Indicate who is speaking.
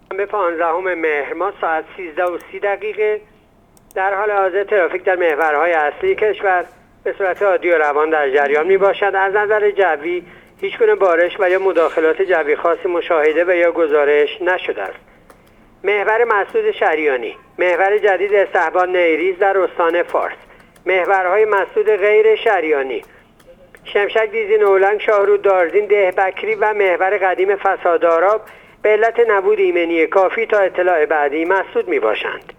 Speaker 1: به 15 مهر ما ساعت 13:30 در حال حاضر ترافیک در محورهای اصلی کشور به صورت عادی و روان در جریان می باشد. از نظر جوی هیچ گونه بارش و یا مداخلات جوی خاصی مشاهده و یا گزارش نشده است. محور مسعود شریانی، محور جدید استحبان نیریز در استان فارس، محورهای مسعود غیر شریانی، شمشک دیزین اولنگ شاهرود دارزین ده بکری و محور قدیم فسادآراب به علت نبود ایمنی کافی تا اطلاع بعدی مسدود می باشند.